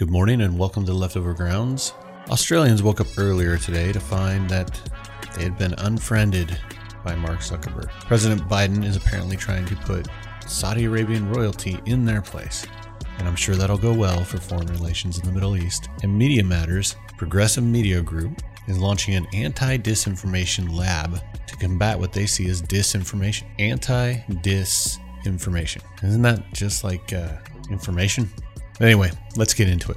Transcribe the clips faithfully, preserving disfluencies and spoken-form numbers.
Good morning and welcome to Leftover Grounds. Australians woke up earlier today to find that they had been unfriended by Mark Zuckerberg. President Biden is apparently trying to put Saudi Arabian royalty in their place, and I'm sure that'll go well for foreign relations in the Middle East. And Media Matters, Progressive Media Group, is launching an anti-disinformation lab to combat what they see as disinformation. Anti-disinformation. Isn't that just like uh, information? Anyway, let's get into it.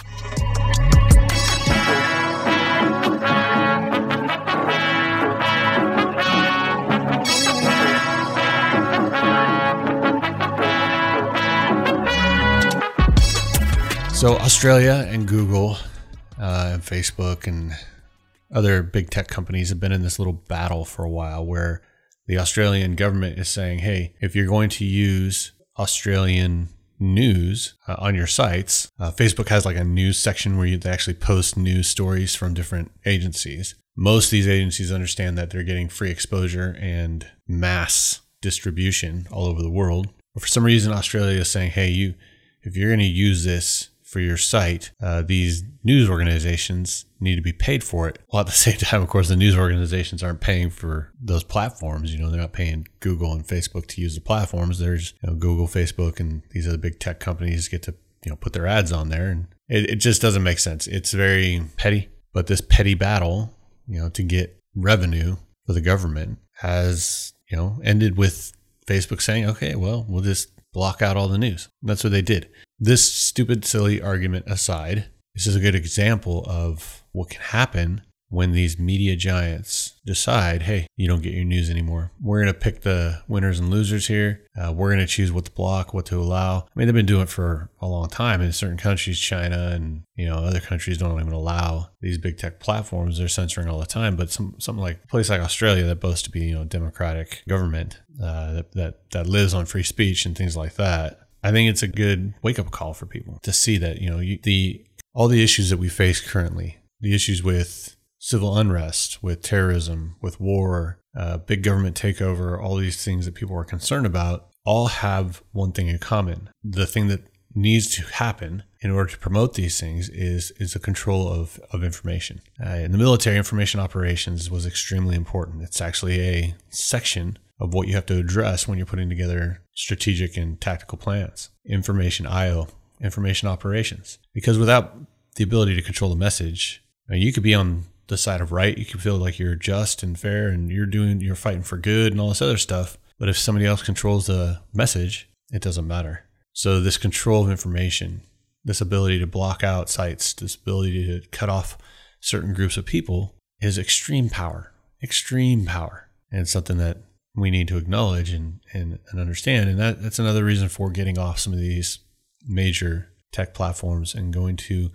So Australia and Google uh, and Facebook and other big tech companies have been in this little battle for a while where the Australian government is saying, hey, if you're going to use Australian news uh, on your sites, uh, Facebook has like a news section where you they actually post news stories from different agencies. Most of these agencies understand that they're getting free exposure and mass distribution all over the world. But for some reason, Australia is saying, hey, you, if you're going to use this for your site, uh, these news organizations need to be paid for it. While at the same time, of course, the news organizations aren't paying for those platforms. You know, they're not paying Google and Facebook to use the platforms. There's you know, Google, Facebook, and these other big tech companies get to you know put their ads on there, and it, it just doesn't make sense. It's very petty, but this petty battle, you know, to get revenue for the government has you know ended with Facebook saying, okay, well, we'll just block out all the news. And that's what they did. This stupid, silly argument aside, this is a good example of what can happen when these media giants decide, hey, you don't get your news anymore. We're going to pick the winners and losers here. Uh, we're going to choose what to block, what to allow. I mean, they've been doing it for a long time. In certain countries, China and you know other countries don't even allow these big tech platforms. They're censoring all the time. But some something like a place like Australia that boasts to be you know a democratic government uh, that, that that lives on free speech and things like that. I think it's a good wake-up call for people to see that you know you, the all the issues that we face currently, the issues with civil unrest, with terrorism, with war, uh, big government takeover, all these things that people are concerned about, all have one thing in common. The thing that needs to happen in order to promote these things is is the control of, of information. Uh, in the military, information operations was extremely important. It's actually a section of what you have to address when you're putting together strategic and tactical plans. Information I O, information operations. Because without the ability to control the message, I mean, you could be on the side of right. You can feel like you're just and fair and you're doing, you're fighting for good and all this other stuff. But if somebody else controls the message, it doesn't matter. So this control of information, this ability to block out sites, this ability to cut off certain groups of people is extreme power, extreme power. And it's something that we need to acknowledge and, and, and understand. And that, that's another reason for getting off some of these major tech platforms and going to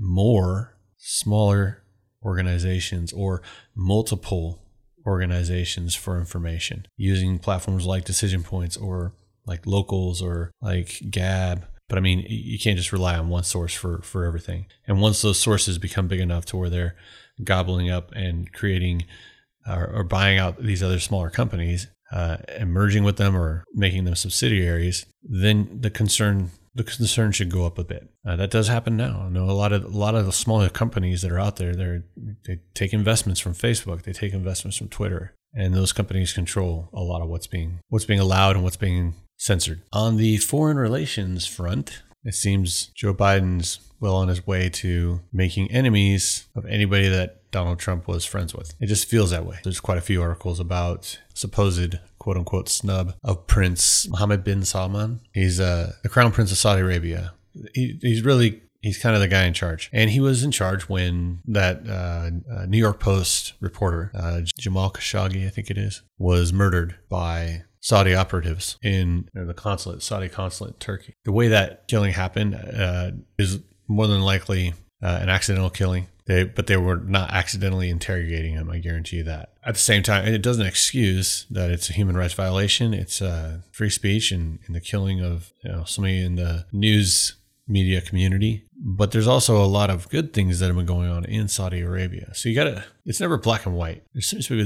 more smaller organizations or multiple organizations for information, using platforms like Decision Points or like Locals or like Gab. But I mean, you can't just rely on one source for, for everything. And once those sources become big enough to where they're gobbling up and creating or, or buying out these other smaller companies, uh, and merging with them or making them subsidiaries, then the concern the concern should go up a bit. Uh, that does happen now. I know a lot of a lot of the smaller companies that are out there, they they take investments from Facebook, they take investments from Twitter, and those companies control a lot of what's being what's being allowed and what's being censored. On the foreign relations front, it seems Joe Biden's well on his way to making enemies of anybody that Donald Trump was friends with. It just feels that way. There's quite a few articles about supposed quote-unquote snub of Prince Mohammed bin Salman. He's uh, the Crown Prince of Saudi Arabia. He, he's really, he's kind of the guy in charge. And he was in charge when that uh, uh, New York Post reporter, uh, Jamal Khashoggi, I think it is, was murdered by Saudi operatives in you know, the consulate, Saudi consulate in Turkey. The way that killing happened uh, is more than likely uh, an accidental killing. They, but they were not accidentally interrogating him, I guarantee you that. At the same time, it doesn't excuse that it's a human rights violation. It's uh, free speech and, and the killing of you know somebody in the news media community. But there's also a lot of good things that have been going on in Saudi Arabia. So you got to, it's never black and white. There seems to be this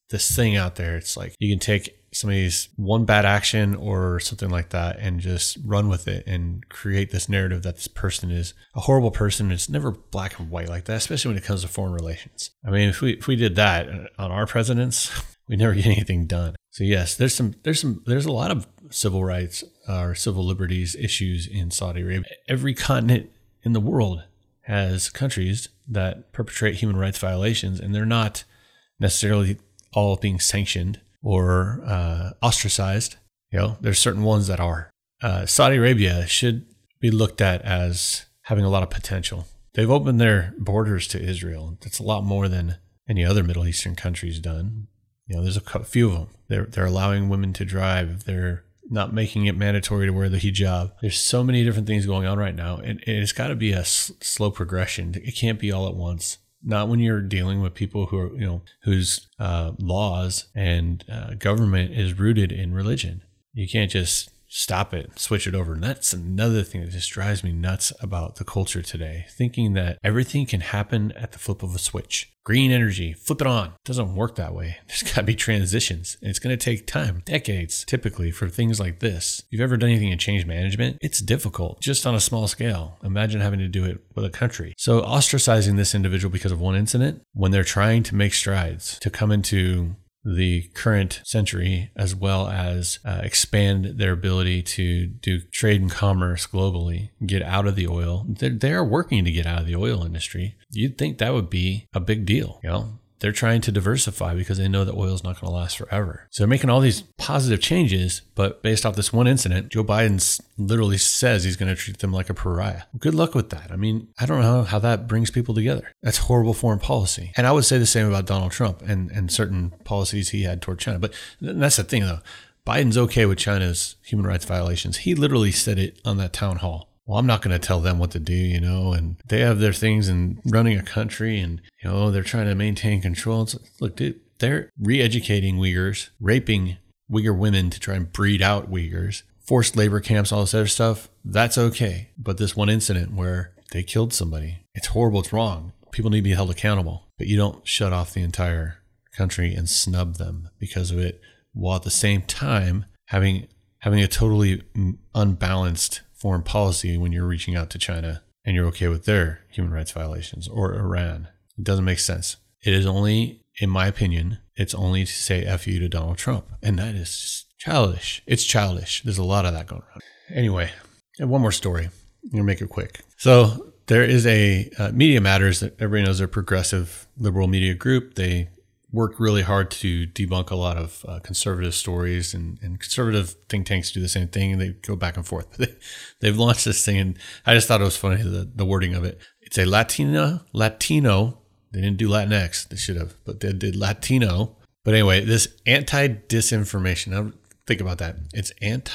this thing out there. It's like you can take somebody's one bad action or something like that and just run with it and create this narrative that this person is a horrible person. It's never black and white like that, especially when it comes to foreign relations. I mean, if we if we did that on our presidents, we never get anything done. So yes, there's some there's some there's a lot of civil rights uh, or civil liberties issues in Saudi Arabia. Every continent in the world has countries that perpetrate human rights violations, and they're not necessarily all being sanctioned or uh, ostracized. You know, there's certain ones that are. Uh, Saudi Arabia should be looked at as having a lot of potential. They've opened their borders to Israel. That's a lot more than any other Middle Eastern country's done. You know, there's a few of them. They're they're allowing women to drive. They're not making it mandatory to wear the hijab. There's so many different things going on right now, and it's got to be a s- slow progression. It can't be all at once. Not when you're dealing with people who are, you know, whose uh, laws and uh, government is rooted in religion. You can't just stop it, switch it over. And that's another thing that just drives me nuts about the culture today. Thinking that everything can happen at the flip of a switch. Green energy, flip it on. It doesn't work that way. There's got to be transitions. And it's going to take time, decades typically, for things like this. If you've ever done anything in change management, it's difficult just on a small scale. Imagine having to do it with a country. So ostracizing this individual because of one incident, when they're trying to make strides to come into the current century, as well as uh, expand their ability to do trade and commerce globally, get out of the oil. They're, they're working to get out of the oil industry. You'd think that would be a big deal. You know, they're trying to diversify because they know that oil is not going to last forever. So they're making all these positive changes, but based off this one incident, Joe Biden literally says he's going to treat them like a pariah. Well, good luck with that. I mean, I don't know how that brings people together. That's horrible foreign policy. And I would say the same about Donald Trump and, and certain policies he had toward China. But that's the thing, though. Biden's okay with China's human rights violations. He literally said it on that town hall. Well, I'm not going to tell them what to do, you know, and they have their things in running a country and, you know, they're trying to maintain control. It's, look, dude, they're re-educating Uyghurs, raping Uyghur women to try and breed out Uyghurs, forced labor camps, all this other stuff. That's okay. But this one incident where they killed somebody, it's horrible. It's wrong. People need to be held accountable, but you don't shut off the entire country and snub them because of it, while at the same time having having a totally unbalanced foreign policy when you're reaching out to China and you're okay with their human rights violations, or Iran. It doesn't make sense. It is only, in my opinion, it's only to say F you to Donald Trump. And that is just childish. It's childish. There's a lot of that going on. Anyway, and one more story. I'm going to make it quick. So there is a uh, Media Matters that everybody knows, they're a progressive liberal media group. They work really hard to debunk a lot of uh, conservative stories, and, and conservative think tanks do the same thing, and they go back and forth. But they, they've launched this thing, and I just thought it was funny, the, the wording of it. It's a Latina, Latino, they didn't do Latinx, they should have, but they did Latino. But anyway, this anti-disinformation, now think about that. It's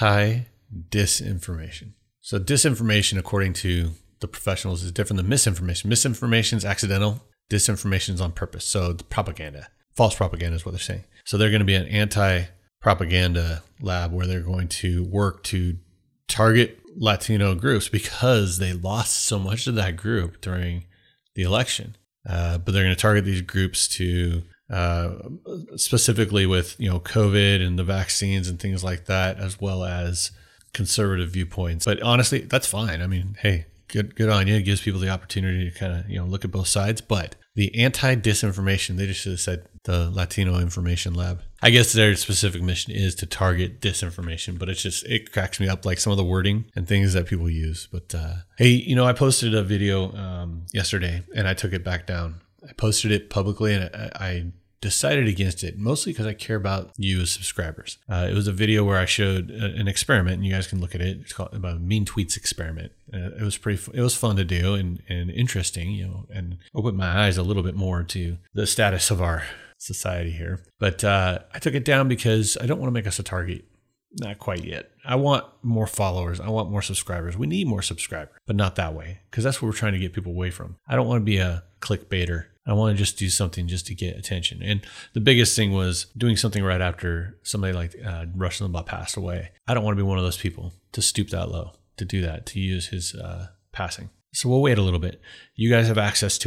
anti-disinformation. So disinformation, according to the professionals, is different than misinformation. Misinformation is accidental. Disinformation is on purpose. So the propaganda. False propaganda is what they're saying. So they're going to be an anti-propaganda lab where they're going to work to target Latino groups because they lost so much of that group during the election. Uh, but they're going to target these groups to uh, specifically with, you know, COVID and the vaccines and things like that, as well as conservative viewpoints. But honestly, that's fine. I mean, hey, good good on you. It gives people the opportunity to kind of, you know, look at both sides. But the anti-disinformation, they just should have said the Latino Information Lab. I guess their specific mission is to target disinformation, but it's just, it cracks me up, like some of the wording and things that people use. But uh, hey, you know, I posted a video um, yesterday and I took it back down. I posted it publicly and I, I decided against it, mostly because I care about you as subscribers. Uh, it was a video where I showed a, an experiment, and you guys can look at it. It's called about a mean tweets experiment. Uh, it was pretty, it was fun to do and, and interesting, you know, and opened my eyes a little bit more to the status of our society here. But uh, I took it down because I don't want to make us a target. Not quite yet. I want more followers. I want more subscribers. We need more subscribers, but not that way, because that's what we're trying to get people away from. I don't want to be a clickbaiter. I want to just do something just to get attention. And the biggest thing was doing something right after somebody like uh, Rush Limbaugh passed away. I don't want to be one of those people to stoop that low, to do that, to use his uh, passing. So we'll wait a little bit. You guys have access to it.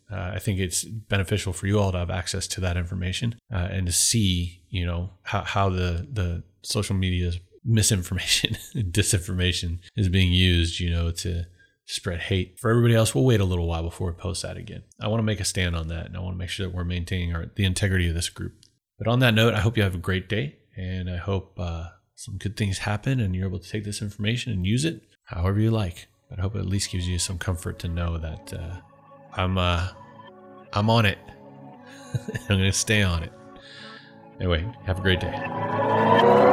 Uh, I think it's beneficial for you all to have access to that information uh, and to see, you know, how, how the, the social media's misinformation and disinformation is being used, you know, to spread hate. For everybody else, we'll wait a little while before we post that again. I want to make a stand on that, and I want to make sure that we're maintaining our, the integrity of this group. But on that note, I hope you have a great day, and I hope uh, some good things happen and you're able to take this information and use it however you like. But I hope it at least gives you some comfort to know that uh, I'm uh, I'm on it. I'm going to stay on it. Anyway, have a great day.